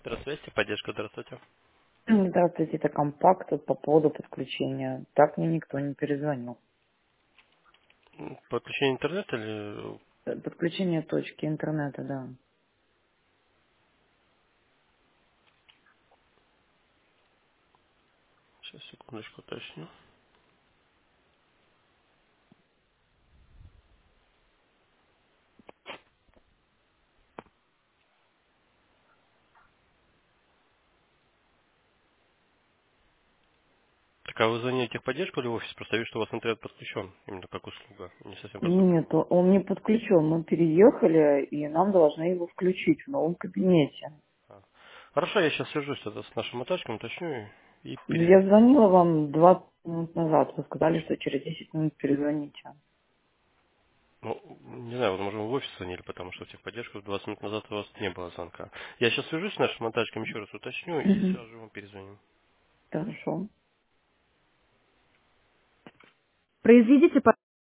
Центра связи, поддержка, здравствуйте. Здравствуйте, это компакт тут по поводу подключения. Так мне никто не перезвонил. Подключение интернета или... Подключение точки интернета, да. Сейчас, секундочку, уточню. Так, а вы звоните в техподдержку или в офис? Просто вижу, что у вас интернет подключен. Именно как услуга. Не совсем доступна. Нет, он не подключен. Мы переехали, и нам должны его включить в новом кабинете. А. Хорошо, я сейчас свяжусь тогда с нашим отачком, уточню и Я перезвоню. звонила вам 20 минут назад. Вы сказали, что через 10 минут перезвоните. Ну, не знаю, возможно, вы в офис звонили, потому что в техподдержку 20 минут назад у вас не было звонка. Я сейчас свяжусь с нашим отачком, еще раз уточню и Мгм. сразу же вам перезвоню. Хорошо. Произведите